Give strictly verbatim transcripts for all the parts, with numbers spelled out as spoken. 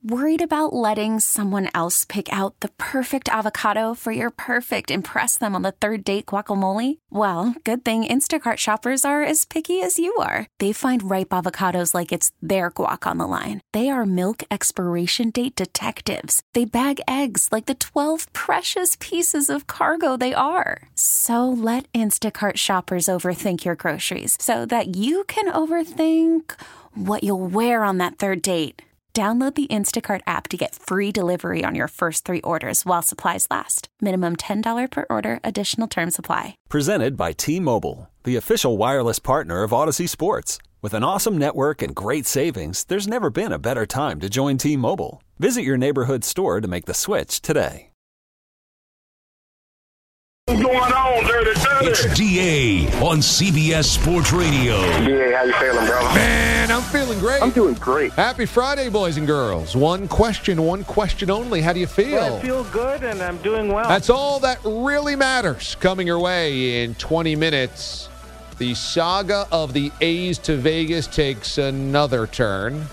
Worried about letting someone else pick out the perfect avocado for your perfect impress them on the third date guacamole? Well, good thing Instacart shoppers are as picky as you are. They find ripe avocados like it's their guac on the line. They are milk expiration date detectives. They bag eggs like the twelve precious pieces of cargo they are. So let Instacart shoppers overthink your groceries so that you can overthink what you'll wear on that third date. Download the Instacart app to get free delivery on your first three orders while supplies last. Minimum ten dollars per order. Additional terms apply. Presented by T-Mobile, the official wireless partner of Odyssey Sports. With an awesome network and great savings, there's never been a better time to join T-Mobile. Visit your neighborhood store to make the switch today. What's going on, Dirty Dirty? It's D A on C B S Sports Radio. D A, how you feeling, bro? Man, I'm feeling great. I'm doing great. Happy Friday, boys and girls. One question, one question only. How do you feel? Well, I feel good, and I'm doing well. That's all that really matters. Coming your way in twenty minutes, the saga of the A's to Vegas takes another turn.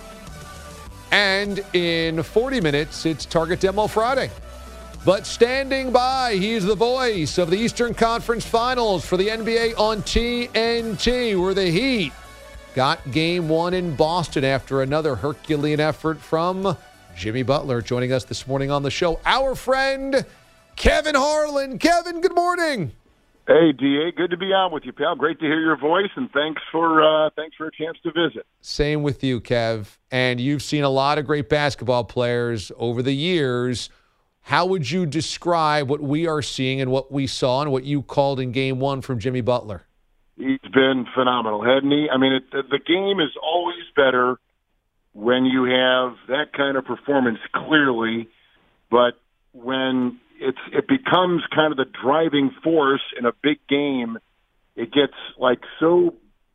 And in forty minutes, it's Target Demo Friday. But standing by, he's the voice of the Eastern Conference Finals for the N B A on T N T, where the Heat got game one in Boston after another Herculean effort from Jimmy Butler. Joining us this morning on the show, our friend Kevin Harlan. Kevin, good morning. Hey, D A, good to be on with you, pal. Great to hear your voice, and thanks for uh, thanks for a chance to visit. Same with you, Kev. And you've seen a lot of great basketball players over the years. How would you describe what we are seeing and what we saw and what you called in game one from Jimmy Butler? He's been phenomenal, hasn't he? I mean, it, the game is always better when you have that kind of performance, clearly, but when it's it becomes kind of the driving force in a big game, it gets like so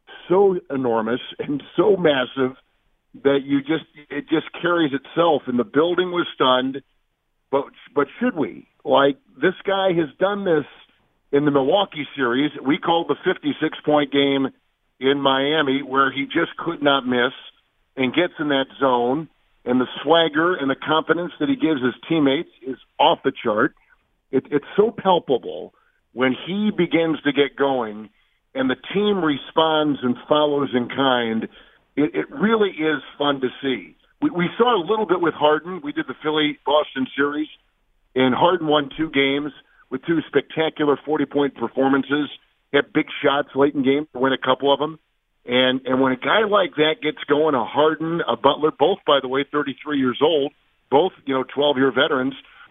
so enormous and so massive that you just it just carries itself. And the building was stunned. But but should we? Like, this guy has done this in the Milwaukee series. We called the fifty-six point game in Miami, where he just could not miss and gets in that zone. And the swagger and the confidence that he gives his teammates is off the chart. It, it's so palpable when he begins to get going and the team responds and follows in kind. It, it really is fun to see. We, we saw a little bit with Harden. We did the Philly-Boston series, and Harden won two games with two spectacular forty-point performances. He had big shots late in games to win a couple of them. And and when a guy like that gets going, a Harden, a Butler, both, by the way, thirty-three years old, both, you know, twelve-year veterans,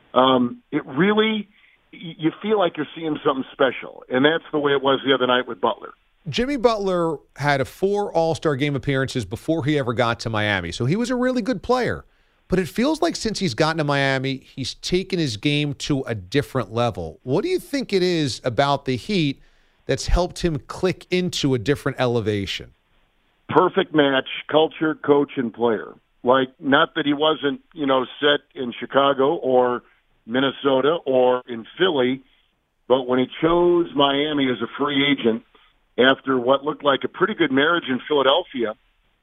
um, it really, you feel like you're seeing something special. And that's the way it was the other night with Butler. Jimmy Butler had a four All-Star game appearances before he ever got to Miami, so he was a really good player. But it feels like since he's gotten to Miami, he's taken his game to a different level. What do you think it is about the Heat that's helped him click into a different elevation? Perfect match, culture, coach, and player. Like, not that he wasn't, you know, set in Chicago or Minnesota or in Philly, but when he chose Miami as a free agent, after what looked like a pretty good marriage in Philadelphia,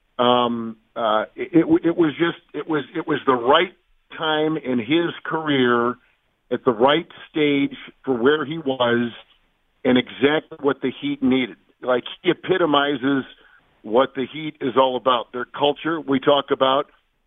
um, uh, it, it was just it was it was the right time in his career, at the right stage for where he was, and exactly what the Heat needed. Like, he epitomizes what the Heat is all about. Their culture, we talk about.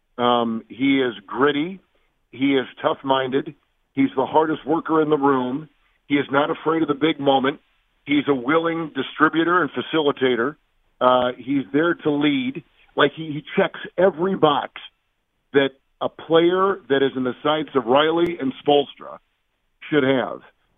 Um, he is gritty. He is tough-minded. He's the hardest worker in the room. He is not afraid of the big moment. He's a willing distributor and facilitator. Uh, he's there to lead. Like, he, he checks every box that a player that is in the sights of Riley and Spoelstra should have.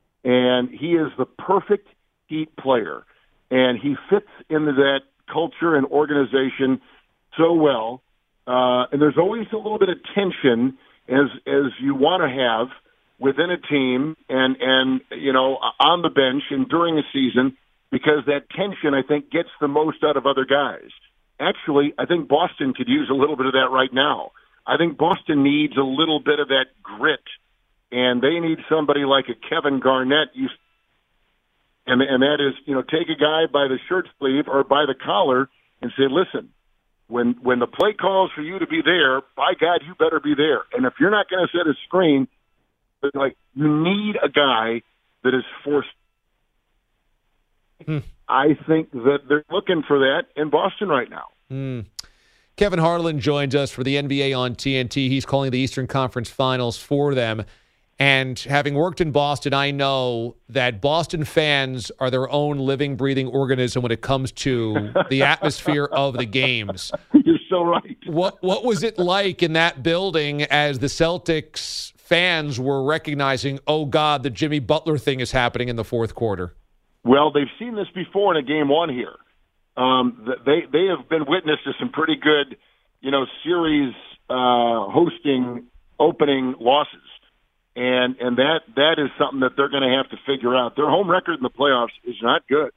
And he is the perfect Heat player. And he fits into that culture and organization so well. Uh, and there's always a little bit of tension, as as you want to have within a team and, and, you know, on the bench and during a season, because that tension, I think, gets the most out of other guys. Actually, I think Boston could use a little bit of that right now. I think Boston needs a little bit of that grit, and they need somebody like a Kevin Garnett. And, and that is, you know, take a guy by the shirt sleeve or by the collar and say, listen, when when the play calls for you to be there, by God, you better be there. And if you're not going to set a screen, like you need a guy that is forced. Hmm. I think that they're looking for that in Boston right now. Hmm. Kevin Harlan joins us for the N B A on T N T. He's calling the Eastern Conference Finals for them. And having worked in Boston, I know that Boston fans are their own living, breathing organism when it comes to the atmosphere of the games. You're so right. What what was it like in that building as the Celtics fans were recognizing, oh, God, the Jimmy Butler thing is happening in the fourth quarter? Well, they've seen this before in a game one here. Um, they they have been witness to some pretty good, you know, series uh, hosting opening losses. And and that that is something that they're going to have to figure out. Their home record in the playoffs is not good.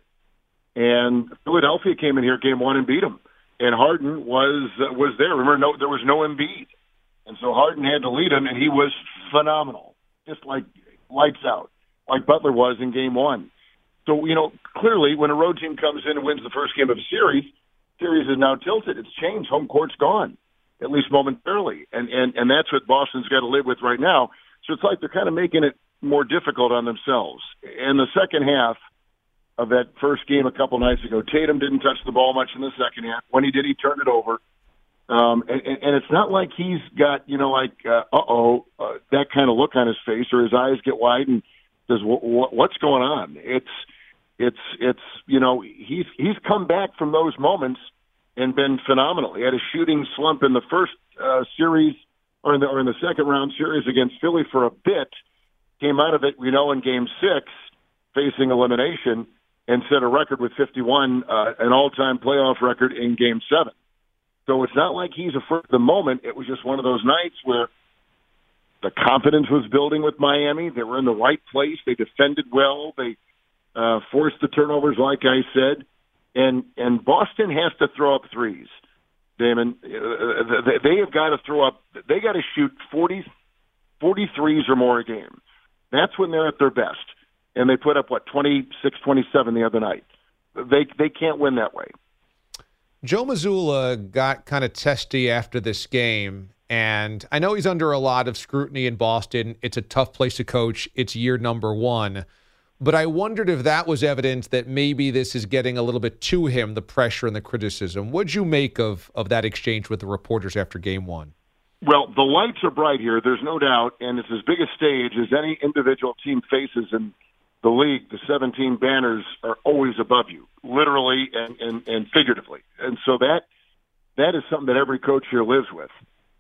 And Philadelphia came in here game one and beat them. And Harden was uh, was there. Remember, no, there was no Embiid. And so Harden had to lead him, and he was phenomenal, just like lights out, like Butler was in game one. So, you know, clearly when a road team comes in and wins the first game of a series, series is now tilted. It's changed. Home court's gone, at least momentarily. And, and, and that's what Boston's got to live with right now. So it's like they're kind of making it more difficult on themselves. In the second half of that first game a couple nights ago, Tatum didn't touch the ball much in the second half. When he did, he turned it over. Um, and, and it's not like he's got, you know, like, uh, uh-oh, uh, that kind of look on his face, or his eyes get wide and says, w- w- what's going on? It's, it's, it's, you know, he's, he's come back from those moments and been phenomenal. He had a shooting slump in the first uh, series, or in the or in the second round series against Philly for a bit, came out of it, we know, in game six, facing elimination, and set a record with fifty-one, uh, an all-time playoff record in game seven. So it's not like he's afraid of the moment. It was just one of those nights where the confidence was building with Miami. They were in the right place. They defended well. They uh, forced the turnovers, like I said. And, and Boston has to throw up threes. Damon, they have got to throw up, they got to shoot forty, forty-threes or more a game. That's when they're at their best. And they put up, what, twenty-six, twenty-seven the other night. They they can't win that way. Joe Mazzulla got kind of testy after this game, and I know he's under a lot of scrutiny in Boston. It's a tough place to coach. It's year number one. But I wondered if that was evidence that maybe this is getting a little bit to him, the pressure and the criticism. What'd you make of, of that exchange with the reporters after game one? Well, the lights are bright here, there's no doubt, and it's as big a stage as any individual team faces in the league. The seventeen banners are always above you, literally and, and, and figuratively. And so that that is something that every coach here lives with.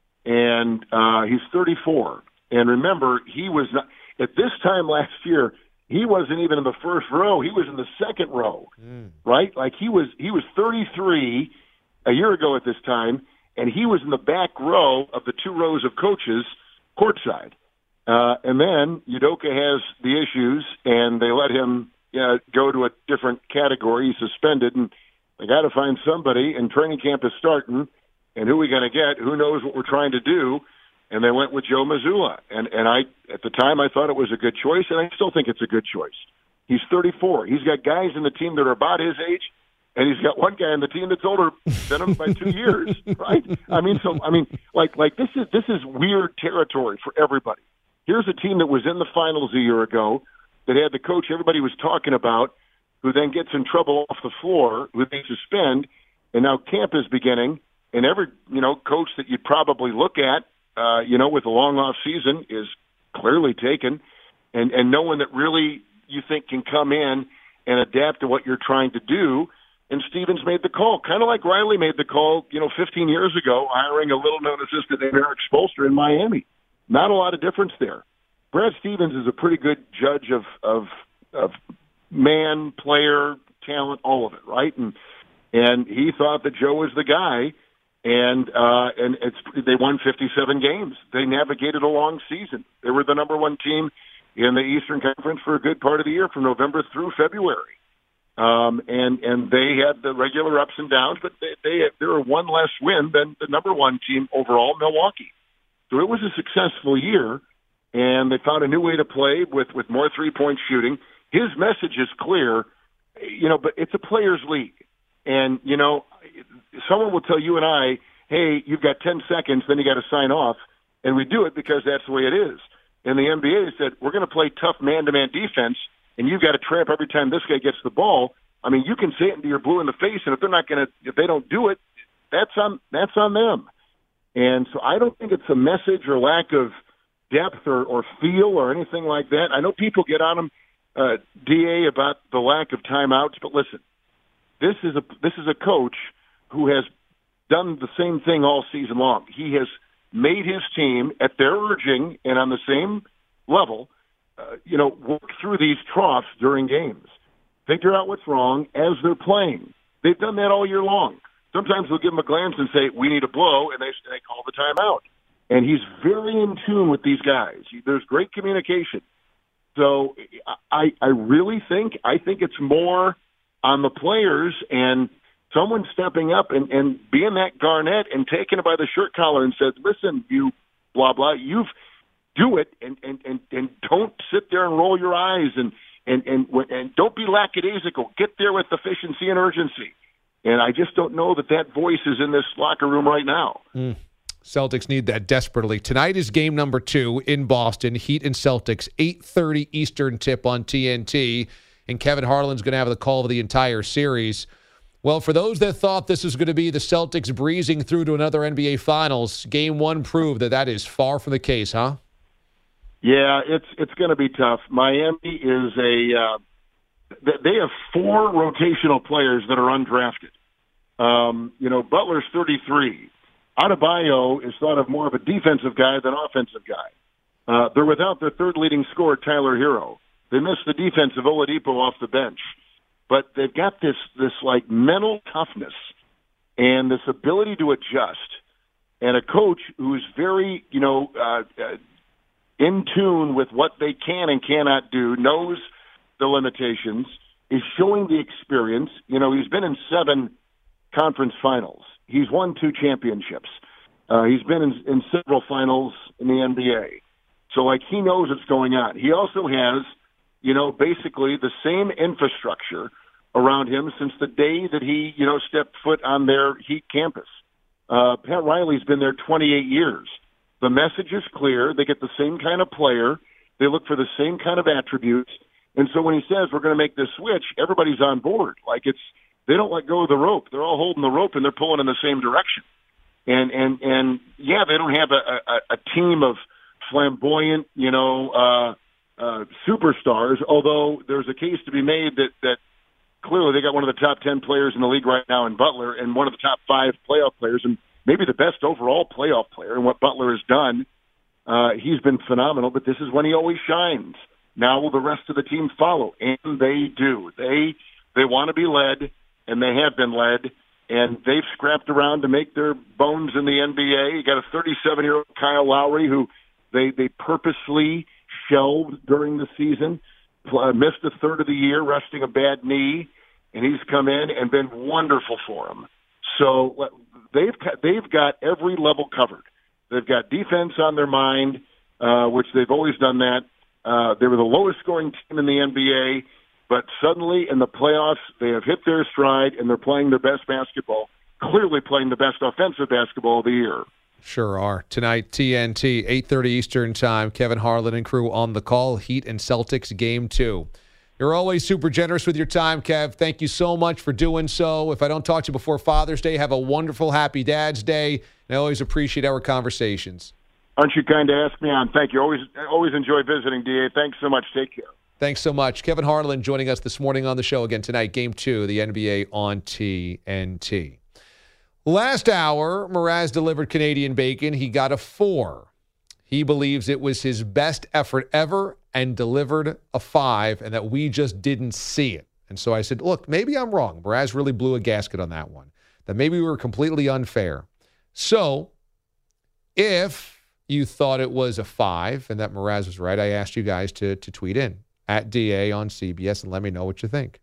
And uh, he's thirty-four. And remember, he was not, at this time last year, he wasn't even in the first row. He was in the second row, mm. right? Like he was he was thirty-three a year ago at this time, and he was in the back row of the two rows of coaches courtside. Uh, and then Udoka has the issues, and they let him uh, go to a different category. He's suspended, and they got to find somebody, and training camp is starting, and who are we going to get? Who knows what we're trying to do? And they went with Joe Mazzulla. And, and I, at the time, I thought it was a good choice, and I still think it's a good choice. He's thirty-four. He's got guys in the team that are about his age, and he's got one guy in the team that's older than him by two years, right? I mean, so, I mean, like, like this is, this is weird territory for everybody. Here's a team that was in the finals a year ago that had the coach everybody was talking about, who then gets in trouble off the floor, who they suspend, and now camp is beginning, and every, you know, coach that you'd probably look at, Uh, you know, with a long off season is clearly taken, and, and no one that really you think can come in and adapt to what you're trying to do. And Stevens made the call, kind of like Riley made the call, you know, fifteen years ago, hiring a little-known assistant named Eric Spoelstra in Miami. Not a lot of difference there. Brad Stevens is a pretty good judge of of, of man, player, talent, all of it, right? And and he thought that Joe was the guy. And uh, and it's they won fifty-seven games. They navigated a long season. They were the number one team in the Eastern Conference for a good part of the year, from November through February. Um, and and they had the regular ups and downs, but they they, they were one less win than the number one team overall, Milwaukee. So it was a successful year, and they found a new way to play with with more three point shooting. His message is clear, you know, but it's a players' league. And, you know, someone will tell you and I, hey, you've got ten seconds, then you got to sign off. And we do it because that's the way it is. And the N B A said, we're going to play tough man-to-man defense, and you've got to tramp every time this guy gets the ball. I mean, you can say it into your blue in the face, and if they're not going to, if they don't do it, that's on that's on them. And so I don't think it's a message or lack of depth or, or feel or anything like that. I know people get on them, uh, D A, about the lack of timeouts, but listen, this is a this is a coach who has done the same thing all season long. He has made his team, at their urging and on the same level, uh, you know, work through these troughs during games. Figure out what's wrong as they're playing. They've done that all year long. Sometimes they'll give them a glance and say, we need a blow, and they, they call the timeout. And he's very in tune with these guys. There's great communication. So I, I really think, I think it's more on the players and someone stepping up and, and being that Garnett and taking it by the shirt collar and said, listen, you blah, blah, you've do it and, and, and, and don't sit there and roll your eyes and, and, and, and don't be lackadaisical. Get there with efficiency and urgency. And I just don't know that that voice is in this locker room right now. Mm. Celtics need that desperately. Tonight is game number two in Boston, Heat and Celtics, eight thirty Eastern tip on T N T. And Kevin Harlan's going to have the call of the entire series. Well, for those that thought this was going to be the Celtics breezing through to another N B A Finals, game one proved that that is far from the case, huh? Yeah, it's it's going to be tough. Miami is a uh, – they have four rotational players that are undrafted. Um, you know, Butler's thirty-three. Adebayo is thought of more of a defensive guy than offensive guy. Uh, they're without their third leading scorer, Tyler Hero. They missed the defense of Oladipo off the bench. But they've got this, this like mental toughness and this ability to adjust, and a coach who's very, you know, uh, uh, in tune with what they can and cannot do, knows the limitations, is showing the experience. You know, he's been in seven conference finals. He's won two championships. Uh, he's been in, in several finals in the N B A. So, like, he knows what's going on. He also has, you know, basically the same infrastructure around him since the day that he, you know, stepped foot on their Heat campus. Uh, Pat Riley's been there twenty-eight years. The message is clear. They get the same kind of player. They look for the same kind of attributes. And so when he says we're going to make this switch, everybody's on board. Like, it's, they don't let go of the rope. They're all holding the rope and they're pulling in the same direction. And, and, and yeah, they don't have a, a, a team of flamboyant, you know, uh, uh, superstars, although there's a case to be made that, that clearly they got one of the top ten players in the league right now in Butler and one of the top five playoff players and maybe the best overall playoff player. And what Butler has done, uh, he's been phenomenal, but this is when he always shines. Now will the rest of the team follow? And they do. They they want to be led, and they have been led, and they've scrapped around to make their bones in the N B A. You got a thirty-seven-year-old Kyle Lowry who they, they purposely shelved during the season, uh, missed a third of the year, resting a bad knee, and he's come in and been wonderful for him. So they've they've got every level covered. They've got defense on their mind, uh, which they've always done that. Uh, they were the lowest scoring team in the N B A, but suddenly in the playoffs they have hit their stride and they're playing their best basketball, clearly playing the best offensive basketball of the year. Sure are. Tonight, T N T, eight thirty Eastern Time. Kevin Harlan and crew on the call. Heat and Celtics, game two. You're always super generous with your time, Kev. Thank you so much for doing so. If I don't talk to you before Father's Day, have a wonderful, happy Dad's Day. And I always appreciate our conversations. Aren't you kind to ask me on? Thank you. Always, always enjoy visiting, D A. Thanks so much. Take care. Thanks so much. Kevin Harlan joining us this morning on the show again tonight. Game two, the N B A on T N T. Last hour, Mraz delivered Canadian bacon. He got a four. He believes it was his best effort ever and delivered a five, and that we just didn't see it. And so I said, look, maybe I'm wrong. Mraz really blew a gasket on that one. That maybe we were completely unfair. So if you thought it was a five and that Mraz was right, I asked you guys to, to tweet in at D A on C B S and let me know what you think.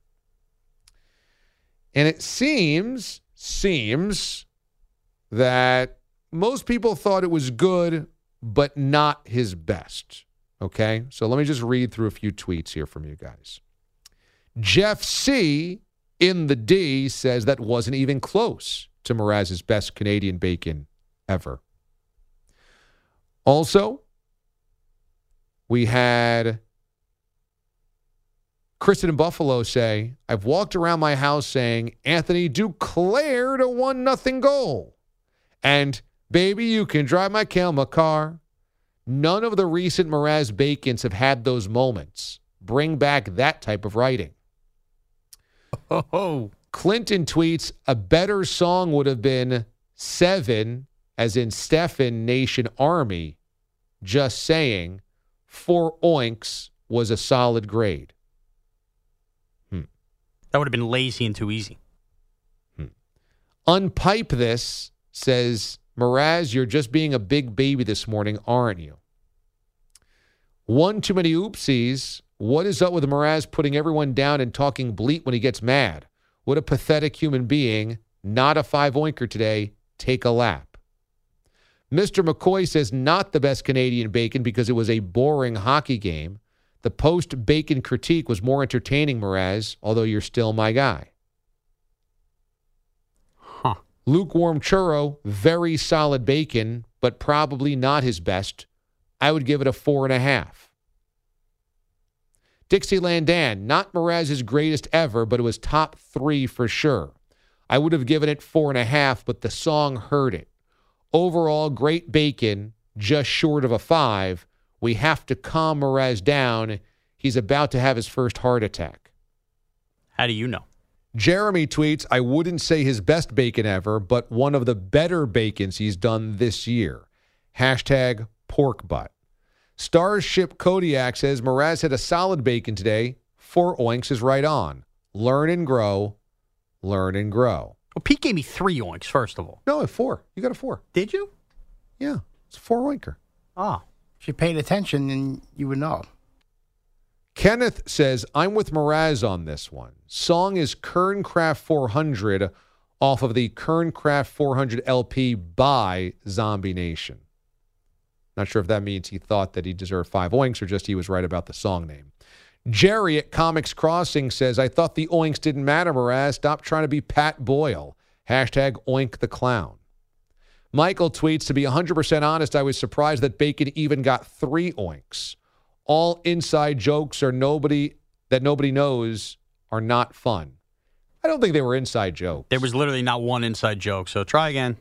And it seems, seems that most people thought it was good, but not his best. Okay? So let me just read through a few tweets here from you guys. Jeff C. In the D says that wasn't even close to Mraz's best Canadian bacon ever. Also, we had Kristen in Buffalo say, I've walked around my house saying, Anthony Duclair to one nothing goal. And, baby, you can drive my Kelma car. None of the recent Mraz Bacons have had those moments. Bring back that type of writing. Oh. Clinton tweets, a better song would have been Seven, as in Stefan Nation Army. Just saying, four oinks was a solid grade. Hmm. That would have been lazy and too easy. Hmm. Unpipe this, says, Mraz, you're just being a big baby this morning, aren't you? One too many oopsies. What is up with Mraz putting everyone down and talking bleat when he gets mad? What a pathetic human being. Not a five-oinker today. Take a lap. Mister McCoy says not the best Canadian bacon because it was a boring hockey game. The post-bacon critique was more entertaining, Mraz, although you're still my guy. Huh. Lukewarm churro, very solid bacon, but probably not his best. I would give it a four and a half. Dixieland Dan, not Mraz's greatest ever, but it was top three for sure. I would have given it four and a half, but the song hurt it. Overall, great bacon, just short of a five. We have to calm Mraz down. He's about to have his first heart attack. How do you know? Jeremy tweets, I wouldn't say his best bacon ever, but one of the better bacons he's done this year. Hashtag pork butt. Starship Kodiak says, Mraz had a solid bacon today. Four oinks is right on. Learn and grow. Learn and grow. Well, Pete gave me three oinks, first of all. No, a four. You got a four. Did you? Yeah, it's a four oinker. Oh. If you paid attention, then you would know. Kenneth says, I'm with Mraz on this one. Song is Kerncraft four hundred off of the Kerncraft four hundred L P by Zombie Nation. Not sure if that means he thought that he deserved five oinks or just he was right about the song name. Jerry at Comics Crossing says, I thought the oinks didn't matter, Mraz. Stop trying to be Pat Boyle. Hashtag oink the clown. Michael tweets, to be one hundred percent honest, I was surprised that Bacon even got three oinks. All inside jokes are nobody that nobody knows are not fun. I don't think they were inside jokes. There was literally not one inside joke, so try again.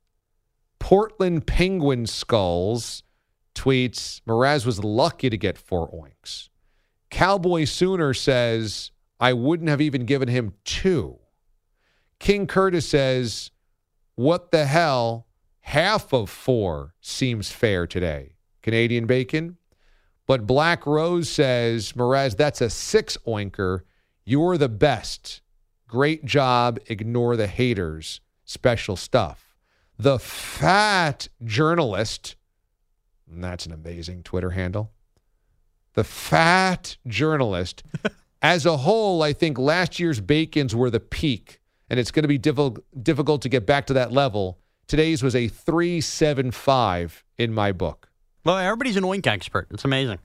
Portland Penguin Skulls tweets, Mraz was lucky to get four oinks. Cowboy Sooner says, I wouldn't have even given him two. King Curtis says, what the hell? Half of four seems fair today. Canadian bacon. But Black Rose says, Mraz, that's a six oinker. You're the best. Great job. Ignore the haters. Special stuff. The Fat Journalist, and that's an amazing Twitter handle. The Fat Journalist. As a whole, I think last year's bacons were the peak, and it's going to be difficult difficult to get back to that level. Today's was a three seven five in my book. Well, everybody's an oink expert. It's amazing.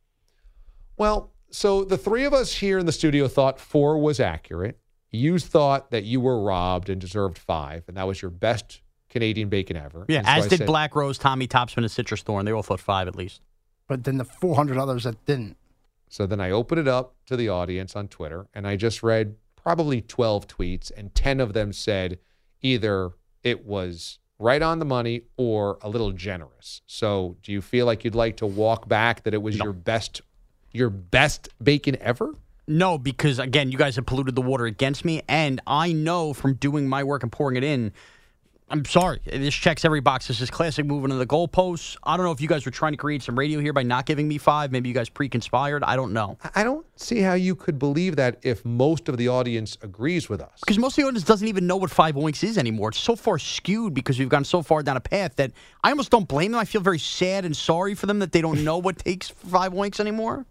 Well, so the three of us here in the studio thought four was accurate. You thought that you were robbed and deserved five, and that was your best Canadian bacon ever. Yeah, so as I did said, Black Rose, Tommy Topsman, and Citrus Thorn. They all thought five at least. But then the four hundred others that didn't. So then I opened it up to the audience on Twitter, and I just read probably twelve tweets, and ten of them said either it was right on the money or a little generous. So do you feel like you'd like to walk back that it was No. your best your best bacon ever? No, because, again, you guys have polluted the water against me, and I know from doing my work and pouring it in, I'm sorry. This checks every box. This is classic moving to the goalposts. I don't know if you guys were trying to create some radio here by not giving me five. Maybe you guys pre-conspired. I don't know. I don't see how you could believe that if most of the audience agrees with us. Because most of the audience doesn't even know what five oinks is anymore. It's so far skewed because we've gone so far down a path that I almost don't blame them. I feel very sad and sorry for them that they don't know what takes five oinks anymore.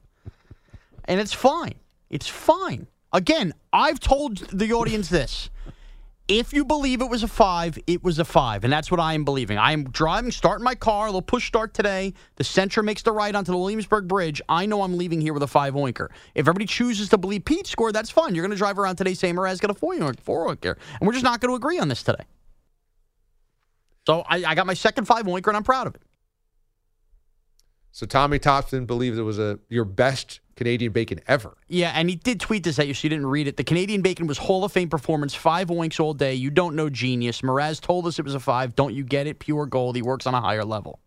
And it's fine. It's fine. Again, I've told the audience this. If you believe it was a five, it was a five, and that's what I am believing. I am driving, starting my car, a little push start today. The Sentra makes the right onto the Williamsburg Bridge. I know I'm leaving here with a five oinker. If everybody chooses to believe Pete scored, that's fine. You're going to drive around today saying Mraz got a four oinker, four oinker, and we're just not going to agree on this today. So I, I got my second five oinker, and I'm proud of it. So Tommy Thompson believes it was a your best Canadian bacon ever. Yeah, and he did tweet this at you, so you didn't read it. The Canadian bacon was Hall of Fame performance, five oinks all day. You don't know genius. Mraz told us it was a five. Don't you get it? Pure gold. He works on a higher level.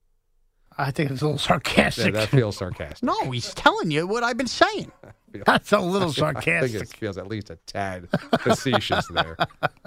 I think it's a little sarcastic. Yeah, that feels sarcastic. No, he's telling you what I've been saying. That's a little I sarcastic. think it feels at least a tad facetious there.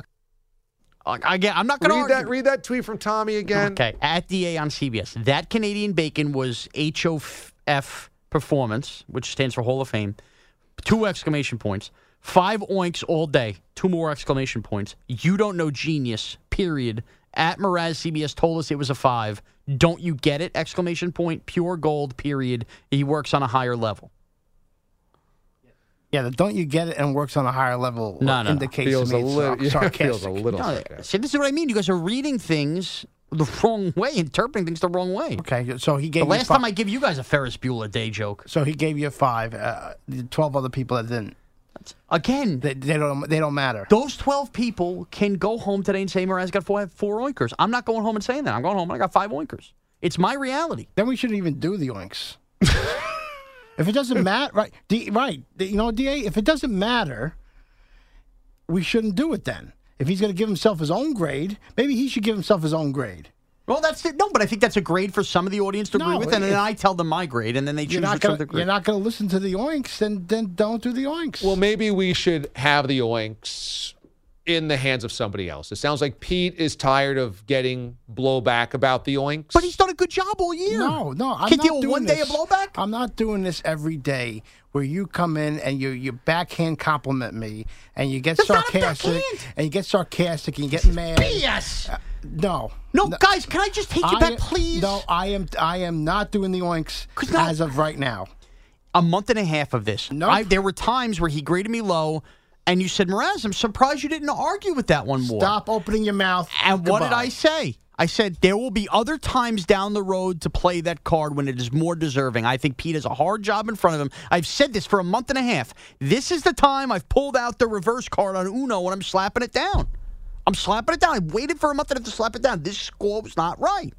Again, I'm not going to read argue. that. Read that tweet from Tommy again. Okay, at D A on C B S. That Canadian bacon was H O F performance, which stands for Hall of Fame. Two exclamation points. Five oinks all day. Two more exclamation points. You don't know genius. Period. At Mraz C B S told us it was a five. Don't you get it? Exclamation point. Pure gold. Period. He works on a higher level. Yeah, the don't you get it and works on a higher level no, no, indicates feels to me a it's little, yeah, sarcastic. feels a little No, sarcastic. see, this is what I mean. You guys are reading things the wrong way, interpreting things the wrong way. Okay, so he gave The you last fi- time I give you guys a Ferris Bueller day joke. So he gave you a five. Uh, the twelve other people that didn't. Again, They, they don't. They don't matter. those twelve people can go home today and say Mraz got four, four oinkers. I'm not going home and saying that. I'm going home and I got five oinkers. It's my reality. Then we shouldn't even do the oinks. If it doesn't matter, right? D, right. You know, D A. If it doesn't matter, we shouldn't do it then. If he's going to give himself his own grade, maybe he should give himself his own grade. Well, that's it. No, but I think that's a grade for some of the audience to No, agree with, and if- then I tell them my grade, and then they choose You're not which going one to to. agree. You're not going to listen to the oinks, then then don't do the oinks. Well, maybe we should have the oinks in the hands of somebody else. It sounds like Pete is tired of getting blowback about the oinks. But he's done a good job all year. No, no, I'm Can't not deal with doing one day of this. blowback? I'm not doing this every day where you come in and you you backhand compliment me and you get That's not a sarcastic backhand. and you get sarcastic and you get mad. B S. No. No, guys, can I just take you I back, am- please? No, I am I am not doing the oinks 'Cause no- as of right now. A month and a half of this. Nope. I, there were times where he graded me low, and you said, Mraz, I'm surprised you didn't argue with that one more. Stop opening your mouth. And what did Goodbye. I say? I said there will be other times down the road to play that card when it is more deserving. I think Pete has a hard job in front of him. I've said this for a month and a half. This is the time I've pulled out the reverse card on Uno and I'm slapping it down. I'm slapping it down. I waited for a month and a half to slap it down. This score was not right.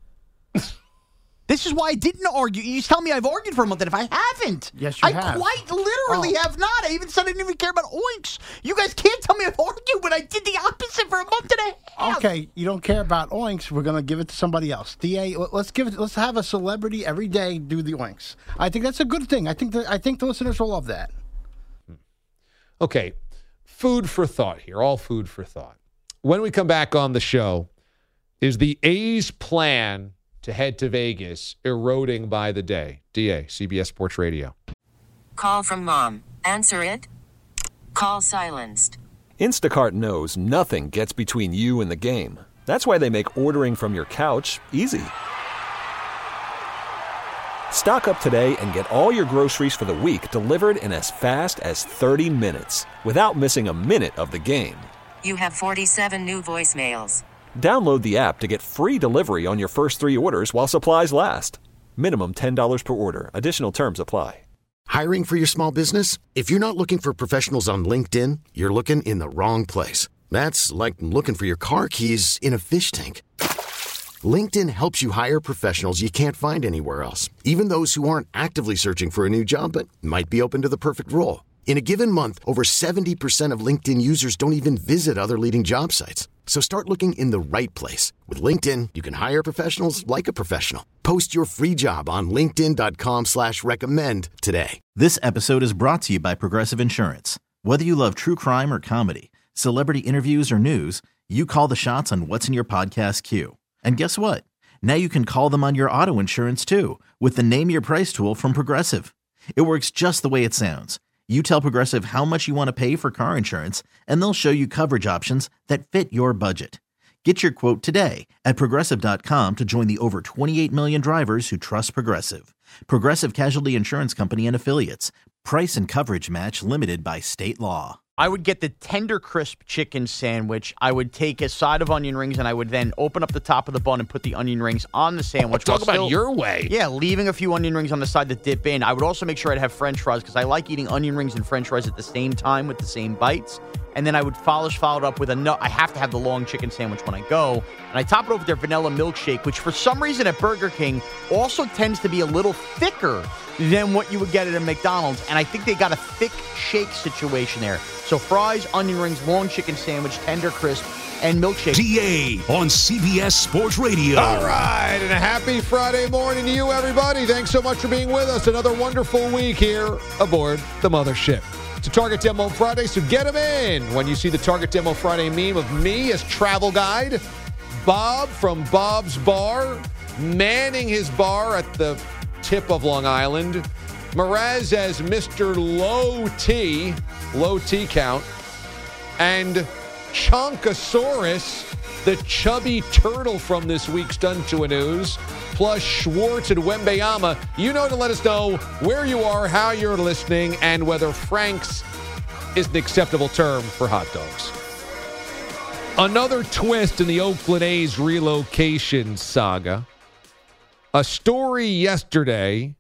This is why I didn't argue. You tell me I've argued for a month and a half. I haven't. Yes, you I have. quite literally Oh. have not. I even said I didn't even care about oinks. You guys can't tell me I've argued when I did the opposite for a month and a half. Okay, you don't care about oinks. We're gonna give it to somebody else. D A, let- let's give it. Let's have a celebrity every day do the oinks. I think that's a good thing. I think that I think the listeners will love that. Okay, food for thought here. All food for thought. When we come back on the show, is the A's plan to head to Vegas eroding by the day? D A, C B S Sports Radio. Call from mom. Answer it. Call silenced. Instacart knows nothing gets between you and the game. That's why they make ordering from your couch easy. Stock up today and get all your groceries for the week delivered in as fast as thirty minutes without missing a minute of the game. You have forty-seven new voicemails. Download the app to get free delivery on your first three orders while supplies last. Minimum ten dollars per order. Additional terms apply. Hiring for your small business? If you're not looking for professionals on LinkedIn, you're looking in the wrong place. That's like looking for your car keys in a fish tank. LinkedIn helps you hire professionals you can't find anywhere else, even those who aren't actively searching for a new job but might be open to the perfect role. In a given month, over seventy percent of LinkedIn users don't even visit other leading job sites. So start looking in the right place. With LinkedIn, you can hire professionals like a professional. Post your free job on linkedin.com slash recommend today. This episode is brought to you by Progressive Insurance. Whether you love true crime or comedy, celebrity interviews or news, you call the shots on what's in your podcast queue. And guess what? Now you can call them on your auto insurance too with the Name Your Price tool from Progressive. It works just the way it sounds. You tell Progressive how much you want to pay for car insurance, and they'll show you coverage options that fit your budget. Get your quote today at Progressive dot com to join the over twenty-eight million drivers who trust Progressive. Progressive Casualty Insurance Company and Affiliates. Price and coverage match limited by state law. I would get the tender crisp chicken sandwich. I would take a side of onion rings, and I would then open up the top of the bun and put the onion rings on the sandwich. Talk about still, your way. Yeah, leaving a few onion rings on the side to dip in. I would also make sure I'd have French fries because I like eating onion rings and French fries at the same time with the same bites. And then I would polish, follow it up with a nut. I have to have the long chicken sandwich when I go. And I top it over with their vanilla milkshake, which for some reason at Burger King also tends to be a little thicker than what you would get at a McDonald's. And I think they got a thick shake situation there. So fries, onion rings, long chicken sandwich, tender crisp, and milkshake. D A on C B S Sports Radio. All right, and a happy Friday morning to you, everybody. Thanks so much for being with us. Another wonderful week here aboard the mothership. It's a Target Demo Friday, so get them in when you see the Target Demo Friday meme of me as travel guide, Bob from Bob's Bar, manning his bar at the tip of Long Island, Mraz as Mister Low T, low T count, and Chonkosaurus, the chubby turtle from this week's Done to a News, plus Schwartz and Wembayama. You know to let us know where you are, how you're listening, and whether Frank's is an acceptable term for hot dogs. Another twist in the Oakland A's relocation saga. A story yesterday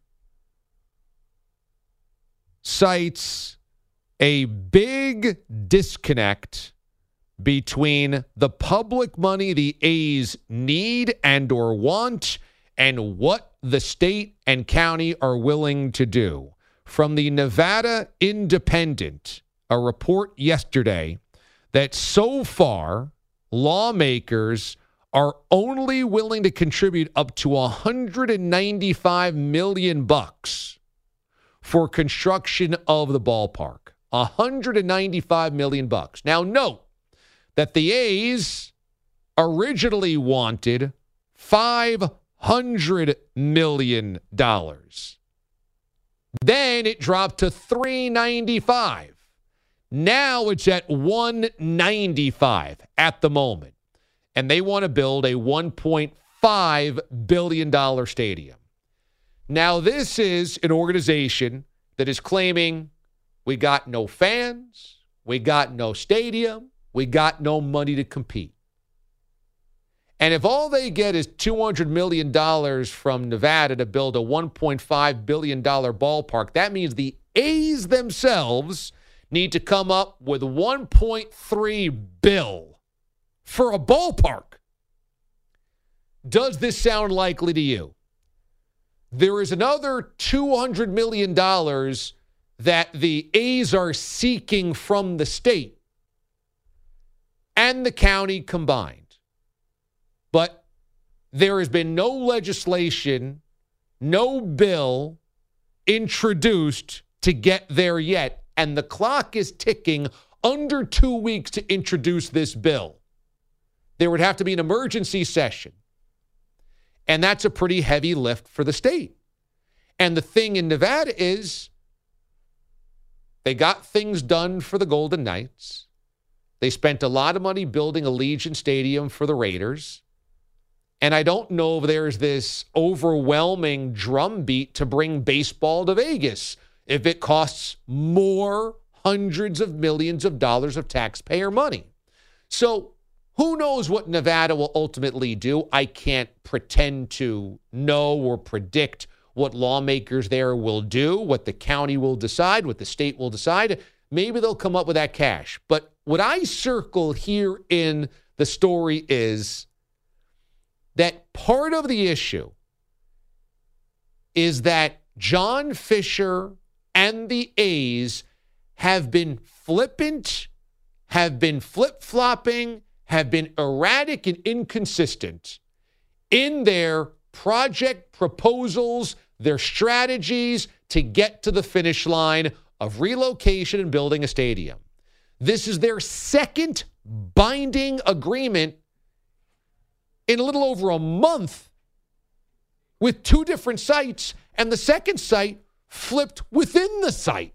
cites a big disconnect between the public money the A's need and or want and what the state and county are willing to do. From the Nevada Independent, a report yesterday that so far lawmakers are only willing to contribute up to one hundred ninety-five million bucks for construction of the ballpark. one hundred ninety-five million bucks. Now note that the A's originally wanted five hundred million dollars. Then it dropped to three hundred ninety-five dollars. Now it's at one hundred ninety-five dollars at the moment. And they want to build a one point five billion dollars stadium. Now, this is an organization that is claiming we got no fans, we got no stadium, we got no money to compete. And if all they get is two hundred million dollars from Nevada to build a one point five billion dollars ballpark, that means the A's themselves need to come up with one point three billion dollars for a ballpark. Does this sound likely to you? There is another two hundred million dollars that the A's are seeking from the state and the county combined. But there has been no legislation, no bill introduced to get there yet. And the clock is ticking under two weeks to introduce this bill. There would have to be an emergency session. And that's a pretty heavy lift for the state. And the thing in Nevada is they got things done for the Golden Knights. They spent a lot of money building Allegiant Stadium for the Raiders. And I don't know if there's this overwhelming drumbeat to bring baseball to Vegas if it costs more hundreds of millions of dollars of taxpayer money. So who knows what Nevada will ultimately do? I can't pretend to know or predict what lawmakers there will do, what the county will decide, what the state will decide. Maybe they'll come up with that cash. But what I circle here in the story is that part of the issue is that John Fisher and the A's have been flippant, have been flip-flopping, have been erratic and inconsistent in their project proposals, their strategies to get to the finish line of relocation and building a stadium. This is their second binding agreement in a little over a month with two different sites, and the second site flipped within the site.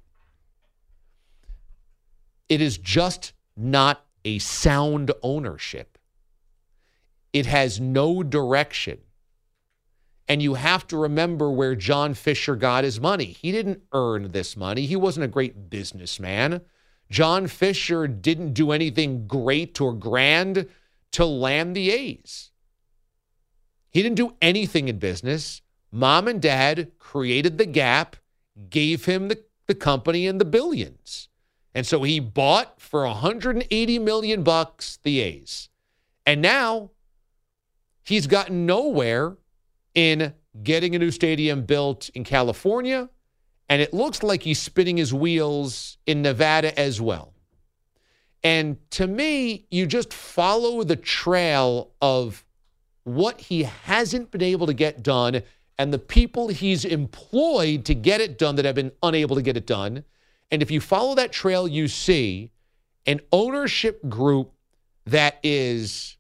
It is just not a sound ownership. It has no direction. And you have to remember where John Fisher got his money. He didn't earn this money. He wasn't a great businessman. John Fisher didn't do anything great or grand to land the A's. He didn't do anything in business. Mom and dad created the gap, gave him the, the company and the billions. And so he bought for one hundred eighty million bucks the A's. And now he's gotten nowhere in getting a new stadium built in California, and it looks like he's spinning his wheels in Nevada as well. And to me, you just follow the trail of what he hasn't been able to get done and the people he's employed to get it done that have been unable to get it done. And if you follow that trail, you see an ownership group that is,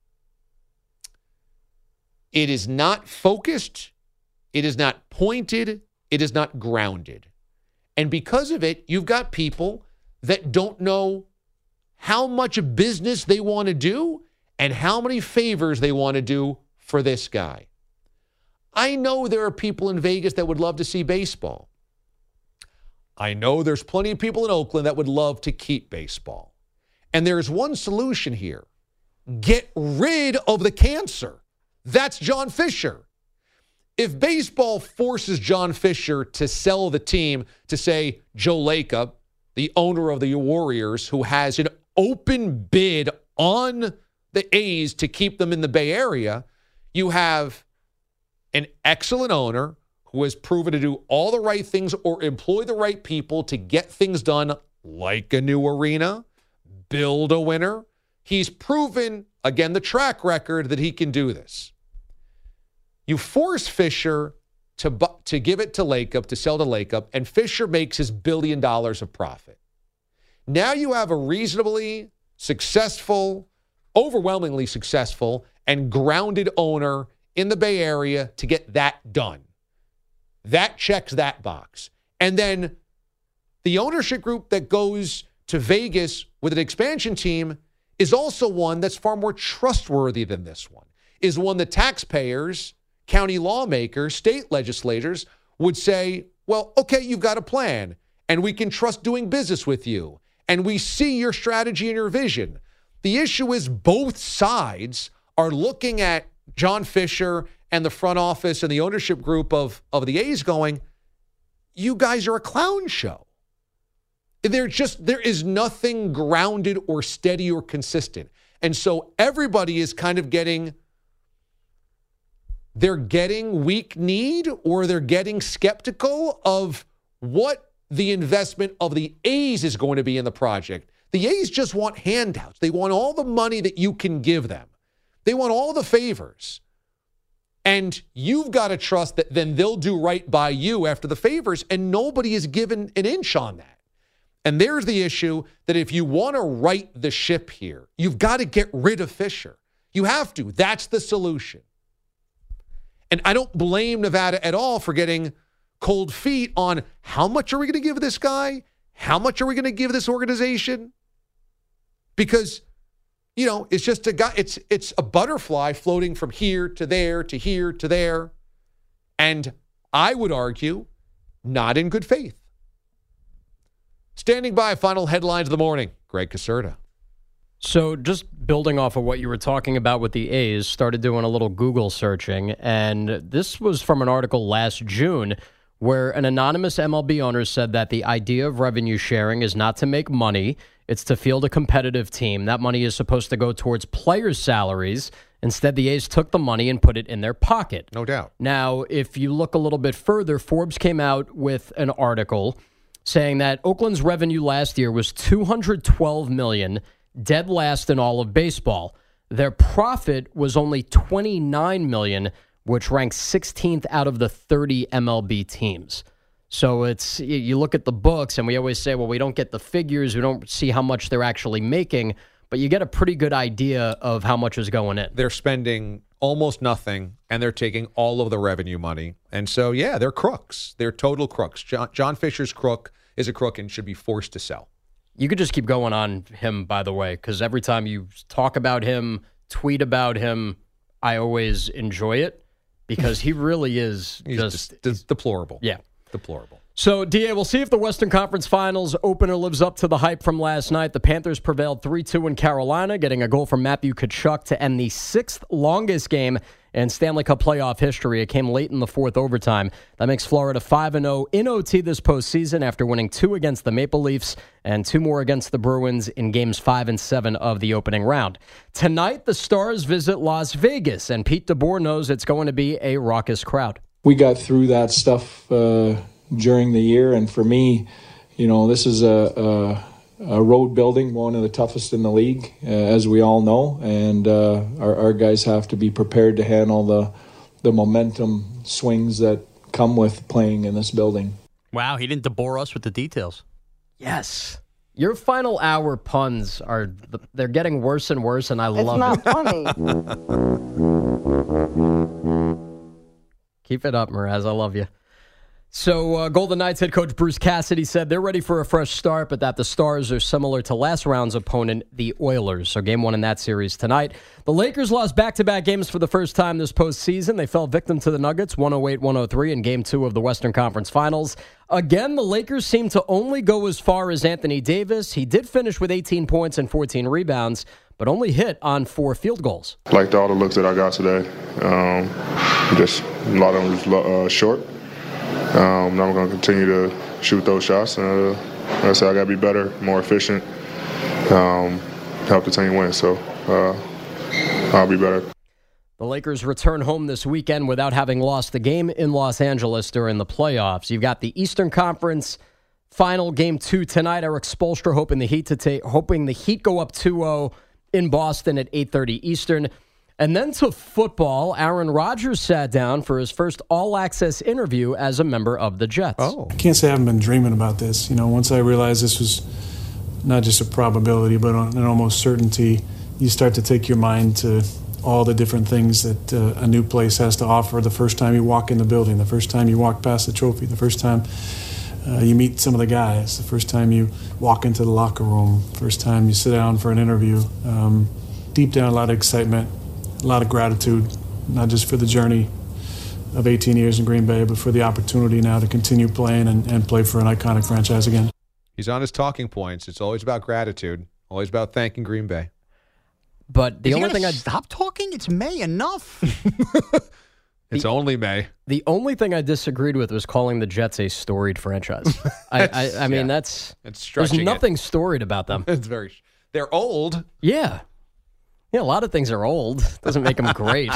it is not focused, it is not pointed, it is not grounded. And because of it, you've got people that don't know how much business they want to do and how many favors they want to do for this guy. I know there are people in Vegas that would love to see baseball. I know there's plenty of people in Oakland that would love to keep baseball. And there's one solution here. Get rid of the cancer. That's John Fisher. If baseball forces John Fisher to sell the team to, say, Joe Lacob, the owner of the Warriors, who has an open bid on the A's to keep them in the Bay Area, you have an excellent owner who has proven to do all the right things or employ the right people to get things done, like a new arena, build a winner. He's proven, again, the track record that he can do this. You force Fisher to, bu- to give it to Lacob, to sell to Lacob, and Fisher makes his billion dollars of profit. Now you have a reasonably successful, overwhelmingly successful, and grounded owner in the Bay Area to get that done. That checks that box. And then the ownership group that goes to Vegas with an expansion team is also one that's far more trustworthy than this one, is one that taxpayers, county lawmakers, state legislators would say, well, okay, you've got a plan, and we can trust doing business with you, and we see your strategy and your vision. The issue is both sides are looking at John Fisher and the front office and the ownership group of, of the A's going, you guys are a clown show. They're just, there is nothing grounded or steady or consistent. And so everybody is kind of getting, they're getting weak-kneed or they're getting skeptical of what the investment of the A's is going to be in the project. The A's just want handouts. They want all the money that you can give them. They want all the favors. And you've got to trust that then they'll do right by you after the favors, and nobody is given an inch on that. And there's the issue that if you want to right the ship here, you've got to get rid of Fisher. You have to. That's the solution. And I don't blame Nevada at all for getting cold feet on how much are we going to give this guy? How much are we going to give this organization? Because, you know, it's just a guy, it's it's a butterfly floating from here to there to here to there. And I would argue, not in good faith. Standing by, final headlines of the morning. Greg Caserta. So just building off of what you were talking about with the A's, started doing a little Google searching, and this was from an article last June where an anonymous M L B owner said that the idea of revenue sharing is not to make money, it's to field a competitive team. That money is supposed to go towards players' salaries. Instead, the A's took the money and put it in their pocket. No doubt. Now, if you look a little bit further, Forbes came out with an article saying that Oakland's revenue last year was two hundred twelve million dollars, dead last in all of baseball. Their profit was only twenty-nine million dollars, which ranks sixteenth out of the thirty M L B teams. So it's, you look at the books, and we always say, well, we don't get the figures, we don't see how much they're actually making, but you get a pretty good idea of how much is going in. They're spending almost nothing, and they're taking all of the revenue money. And so, yeah, they're crooks. They're total crooks. John, John Fisher's crook is a crook and should be forced to sell. You could just keep going on him, by the way, because every time you talk about him, tweet about him, I always enjoy it because he really is He's just, just deplorable. Yeah. Deplorable. So, D A, we'll see if the Western Conference Finals opener lives up to the hype from last night. The Panthers prevailed three two in Carolina, getting a goal from Matthew Tkachuk to end the sixth longest game in Stanley Cup playoff history. It came late in the fourth overtime. That makes Florida five and oh in O T this postseason after winning two against the Maple Leafs and two more against the Bruins in games five and seven of the opening round. Tonight, the Stars visit Las Vegas, and Pete DeBoer knows it's going to be a raucous crowd. We got through that stuff uh, during the year, and for me, you know, this is a, a, a road building, one of the toughest in the league, uh, as we all know, and uh, our, our guys have to be prepared to handle the the momentum swings that come with playing in this building. Wow, he didn't DeBoer us with the details. Yes. Your final hour puns are, they're getting worse and worse, and I It's love not it. funny. Keep it up, Mraz. I love you. So, uh, Golden Knights head coach Bruce Cassidy said they're ready for a fresh start, but that the Stars are similar to last round's opponent, the Oilers. So, game one in that series tonight. The Lakers lost back-to-back games for the first time this postseason. They fell victim to the Nuggets, one oh eight one oh three in game two of the Western Conference Finals. Again, the Lakers seem to only go as far as Anthony Davis. He did finish with eighteen points and fourteen rebounds, but only hit on four field goals. Liked all the looks that I got today. Um, just a lot of them was uh, short. Um, now I'm going to continue to shoot those shots. And uh, like I said, I got to be better, more efficient, um, help the team win. So uh, I'll be better. The Lakers return home this weekend without having lost the game in Los Angeles during the playoffs. You've got the Eastern Conference final game two tonight. Eric Spoelstra hoping the Heat to take, hoping the Heat go up two oh in Boston at eight thirty Eastern. And then to football, Aaron Rodgers sat down for his first all-access interview as a member of the Jets. Oh. I can't say I haven't been dreaming about this. You know, once I realized this was not just a probability, but an almost certainty, you start to take your mind to all the different things that uh, a new place has to offer the first time you walk in the building, the first time you walk past the trophy, the first time uh, you meet some of the guys, the first time you walk into the locker room, first time you sit down for an interview. Um, deep down, a lot of excitement. A lot of gratitude, not just for the journey of eighteen years in Green Bay, but for the opportunity now to continue playing and, and play for an iconic franchise again. He's on his talking points. It's always about gratitude, always about thanking Green Bay. But the Is only he thing I stop talking. It's May enough. It's the, only May. The only thing I disagreed with was calling the Jets a storied franchise. I, I, I mean, yeah. that's It's there's stretching nothing it. storied about them. It's very. They're old. Yeah. Yeah, a lot of things are old. Doesn't make them great.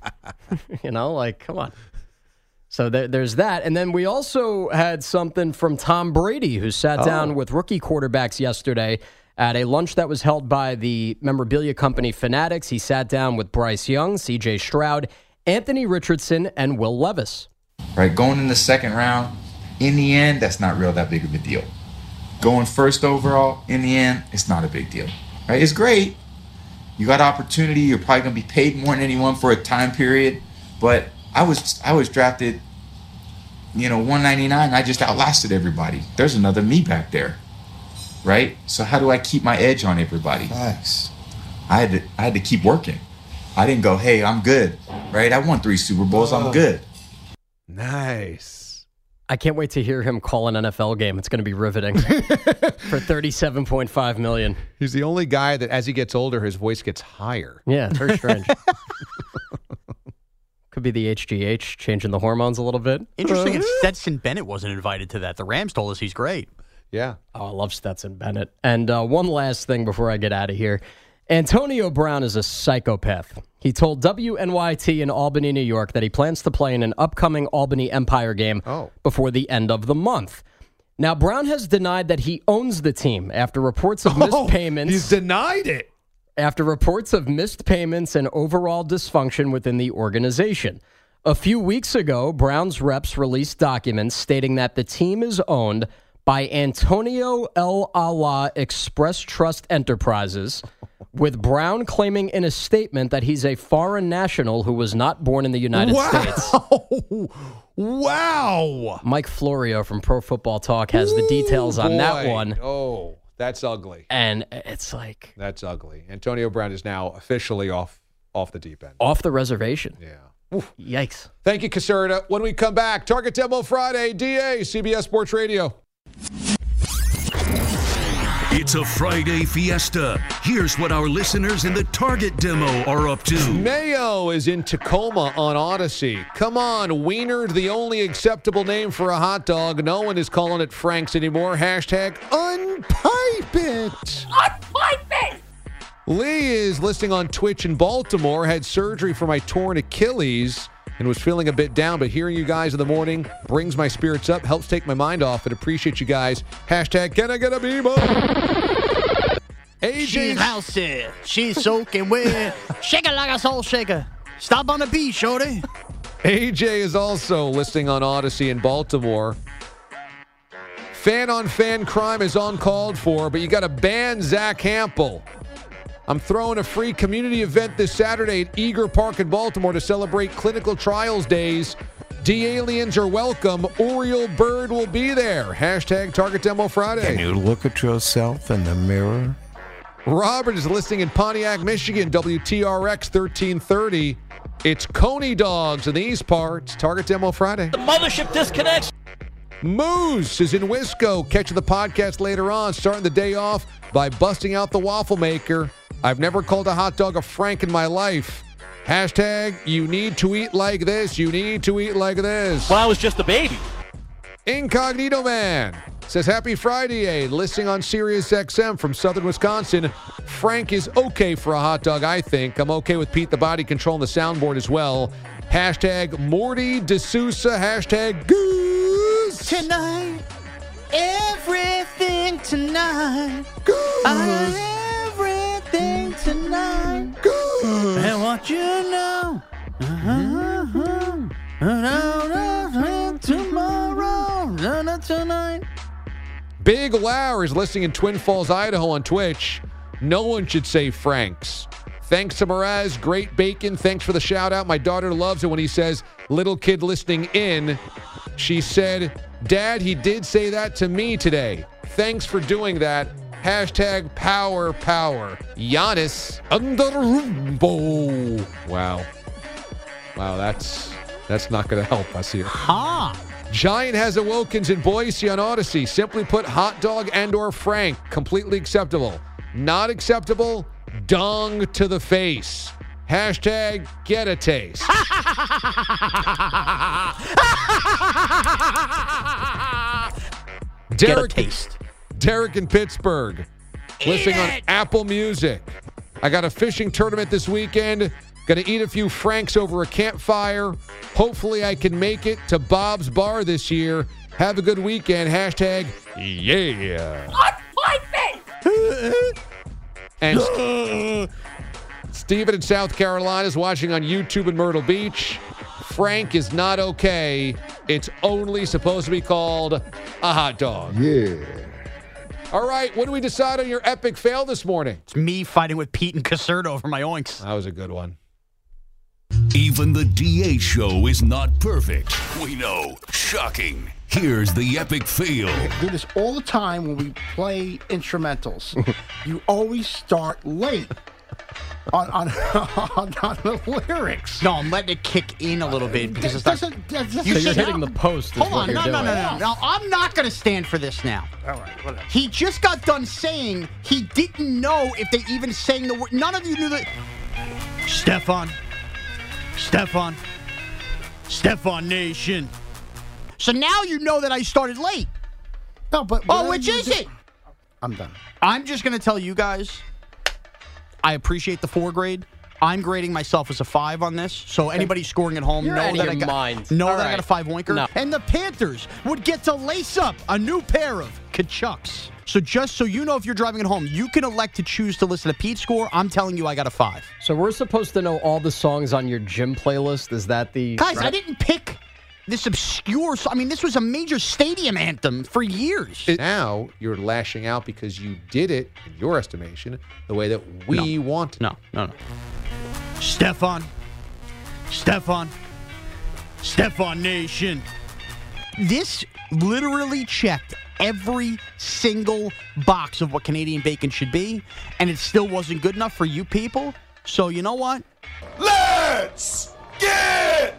You know, like, come on. So there, there's that. And then we also had something from Tom Brady, who sat Oh. down with rookie quarterbacks yesterday at a lunch that was held by the memorabilia company Fanatics. He sat down with Bryce Young, C J Stroud, Anthony Richardson, and Will Levis. Right, going in the second round, in the end, that's not real that big of a deal. Going first overall, in the end, it's not a big deal. Right, it's great. You got opportunity. You're probably gonna be paid more than anyone for a time period. But I was I was drafted, you know, one ninety-nine. I just outlasted everybody. There's another me back there, right? So how do I keep my edge on everybody? Nice. I had to I had to keep working. I didn't go, hey, I'm good, right? I won three Super Bowls. Oh. I'm good. Nice. I can't wait to hear him call an N F L game. It's going to be riveting for thirty-seven point five million dollars. He's the only guy that, as he gets older, his voice gets higher. Yeah, it's very strange. Could be the H G H, changing the hormones a little bit. Interesting if Stetson Bennett wasn't invited to that. The Rams told us he's great. Yeah. Oh, I love Stetson Bennett. And uh, one last thing before I get out of here. Antonio Brown is a psychopath. He told W N Y T in Albany, New York, that he plans to play in an upcoming Albany Empire game oh. before the end of the month. Now, Brown has denied that he owns the team after reports of missed Oh, payments. He's denied it. After reports of missed payments and overall dysfunction within the organization. A few weeks ago, Brown's reps released documents stating that the team is owned by Antonio El Allah Express Trust Enterprises, with Brown claiming in a statement that he's a foreign national who was not born in the United wow. States. Wow. Mike Florio from Pro Football Talk has the details Ooh, on that boy. one. Oh, that's ugly. And it's like... That's ugly. Antonio Brown is now officially off off the deep end. Off the reservation. Yeah. Yikes. Thank you, Caserta. When we come back, Target Demo Friday, D A, C B S Sports Radio. It's a Friday fiesta. Here's what our listeners in the Target Demo are up to. Mayo is in Tacoma on Odyssey. Come on, Wiener, the only acceptable name for a hot dog. No one is calling it Frank's anymore. Hashtag unpipe it. Unpipe it! Lee is listening on Twitch in Baltimore. Had surgery for my torn Achilles and was feeling a bit down, but hearing you guys in the morning brings my spirits up, helps take my mind off it. Appreciate you guys. Hashtag can I get a Bebo? A J She's housey. She's soaking wet. Shake it like a soul shaker. Stop on the beach, shorty. A J is also listening on Odyssey in Baltimore. Fan-on-fan crime is uncalled for, but you got to ban Zach Hampel. I'm throwing a free community event this Saturday at Eager Park in Baltimore to celebrate Clinical Trials Days. D-aliens are welcome. Oriole Bird will be there. Hashtag Target Demo Friday. Can you look at yourself in the mirror? Robert is listening in Pontiac, Michigan, W T R X thirteen thirty. It's Coney Dogs in these parts. Target Demo Friday. The mothership disconnects. Moose is in Wisco. Catching the podcast later on, starting the day off by busting out the waffle maker. I've never called a hot dog a Frank in my life. Hashtag, you need to eat like this. You need to eat like this. Well, I was just a baby. Incognito Man says, happy Friday, eh? Listening on Sirius X M from southern Wisconsin. Frank is okay for a hot dog, I think. I'm okay with Pete the Body controlling the soundboard as well. Hashtag Morty D'Souza. Hashtag Goose. Tonight, everything tonight. Goose. Everything tonight. Goose. And what you know. Tomorrow. Tonight. Big Lauer is listening in Twin Falls, Idaho on Twitch. No one should say Frank's. Thanks to Mraz, great bacon. Thanks for the shout out. My daughter loves it when he says, little kid listening in. She said, Dad, he did say that to me today. Thanks for doing that. Hashtag power, power. Giannis Underumbo. Wow. Wow, that's that's not going to help us here. Ha! Giant has awokens in Boise on Odyssey. Simply put, hot dog and or Frank. Completely acceptable. Not acceptable, dong to the face. Hashtag get a taste. Derek, get a taste. Derek in Pittsburgh. Listening on Apple Music. I got a fishing tournament this weekend. Gonna eat a few Franks over a campfire. Hopefully I can make it to Bob's Bar this year. Have a good weekend. Hashtag yeah. And Steven in South Carolina is watching on YouTube in Myrtle Beach. Frank is not okay. It's only supposed to be called a hot dog. Yeah. All right, what do we decide on your epic fail this morning? It's me fighting with Pete and Caserta over my oinks. That was a good one. Even the D A show is not perfect. We know. Shocking. Here's the epic fail. I do this all the time when we play instrumentals. You always start late on on, on on the lyrics. No, I'm letting it kick in a little bit because it's like Doesn't- that doesn't So you're sound- hitting the post is Hold what on, you're no, doing. no, no, no, no. Now, I'm not going to stand for this now. All right, whatever. He just got done saying he didn't know if they even sang the word. None of you knew that. Stefan. Stefan. Stefan Nation. So now you know that I started late. No, but Oh, whatever which you is do- it? I'm done. I'm just going to tell you guys, I appreciate the four grade. I'm grading myself as a five on this. So anybody scoring at home, You're know out of that your I got mind. know All that I got a right. five oinker. No. And the Panthers would get to lace up a new pair of Kachucks. So just so you know, if you're driving at home, you can elect to choose to listen to Pete's score. I'm telling you, I got a five. So we're supposed to know all the songs on your gym playlist? Is that the... Guys, I didn't pick this obscure song. I mean, this was a major stadium anthem for years. Now you're lashing out because you did it, in your estimation, the way that we want. No, no, no. Stefan. Stefan. Stefan Nation. This literally checked every single box of what Canadian bacon should be, and it still wasn't good enough for you people. So you know what? Let's get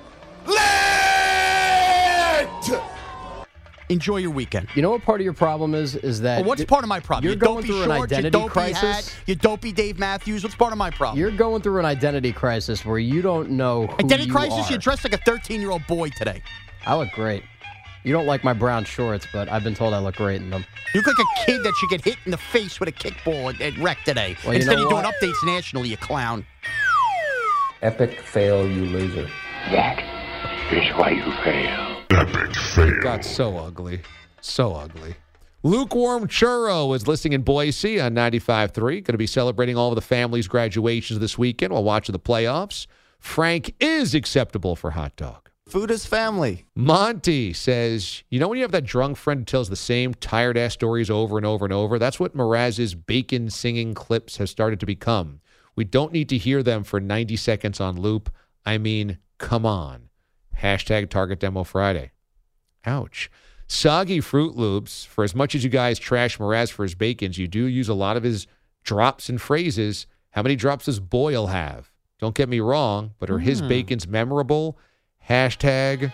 lit! Enjoy your weekend. You know what part of your problem is? Is that Well, what's part of my problem? You're Your going dopey through an shorts, your identity dopey crisis. hat, your dopey Dave Matthews. What's part of my problem? You're going through an identity crisis where you don't know who Identity you crisis? are. You're dressed like a thirteen-year-old boy today. I look great. You don't like my brown shorts, but I've been told I look great in them. You look like a kid that should get hit in the face with a kickball at, at rec today. Well, you Instead know of doing what? updates nationally, you clown. Epic fail, you loser. That is why you fail. Epic fail. Got so ugly. So ugly. Lukewarm Churro is listening in Boise on ninety-five point three. Going to be celebrating all of the family's graduations this weekend while watching the playoffs. Frank is acceptable for hot dog. Food is family. Monty says, you know when you have that drunk friend who tells the same tired-ass stories over and over and over? That's what Mraz's bacon singing clips have started to become. We don't need to hear them for ninety seconds on loop. I mean, come on. Hashtag Target Demo Friday. Ouch. Soggy Fruit Loops, for as much as you guys trash Mraz for his bacons, you do use a lot of his drops and phrases. How many drops does Boyle have? Don't get me wrong, but are his Hmm. bacons memorable? Hashtag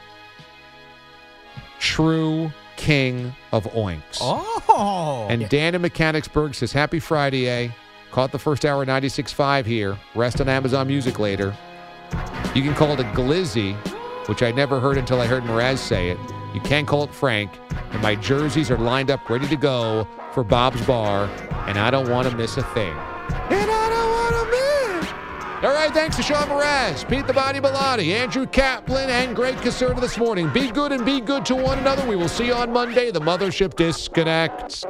True King of Oinks. Oh. And Dan in Mechanicsburg says, happy Friday, eh? Caught the first hour ninety-six point five here. Rest on Amazon Music later. You can call it a glizzy, which I never heard until I heard Mraz say it. You can call it Frank. And my jerseys are lined up ready to go for Bob's Bar, and I don't want to miss a thing. And I don't want to miss. All right, thanks to Sean Mraz, Pete the Body Bilotti, Andrew Kaplan, and Greg Caserta this morning. Be good and be good to one another. We will see you on Monday. The Mothership disconnects.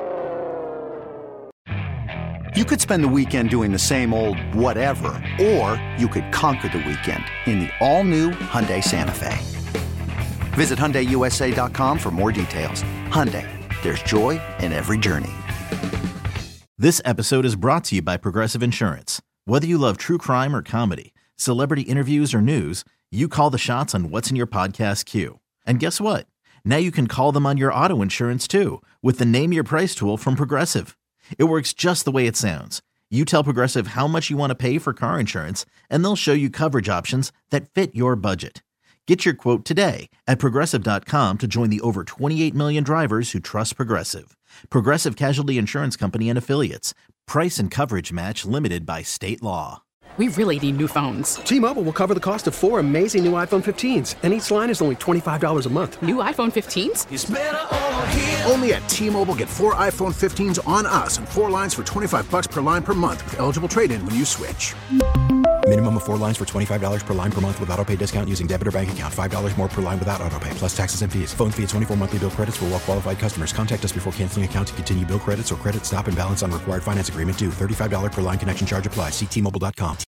You could spend the weekend doing the same old whatever, or you could conquer the weekend in the all-new Hyundai Santa Fe. Visit Hyundai U S A dot com for more details. Hyundai, there's joy in every journey. This episode is brought to you by Progressive Insurance. Whether you love true crime or comedy, celebrity interviews or news, you call the shots on what's in your podcast queue. And guess what? Now you can call them on your auto insurance too with the Name Your Price tool from Progressive. It works just the way it sounds. You tell Progressive how much you want to pay for car insurance, and they'll show you coverage options that fit your budget. Get your quote today at Progressive dot com to join the over twenty-eight million drivers who trust Progressive. Progressive Casualty Insurance Company and Affiliates. Price and coverage match limited by state law. We really need new phones. T-Mobile will cover the cost of four amazing new iPhone fifteens, and each line is only twenty-five dollars a month. New iPhone fifteens? It's better over here. Only at T-Mobile, get four iPhone fifteens on us and four lines for twenty-five bucks per line per month with eligible trade-in when you switch. Minimum of four lines for twenty-five dollars per line per month with autopay discount using debit or bank account. five dollars more per line without autopay, plus taxes and fees. Phone fee at twenty-four monthly bill credits for well-qualified customers. Contact us before canceling account to continue bill credits or credit stop and balance on required finance agreement due. thirty-five dollars per line connection charge applies. See T Mobile dot com.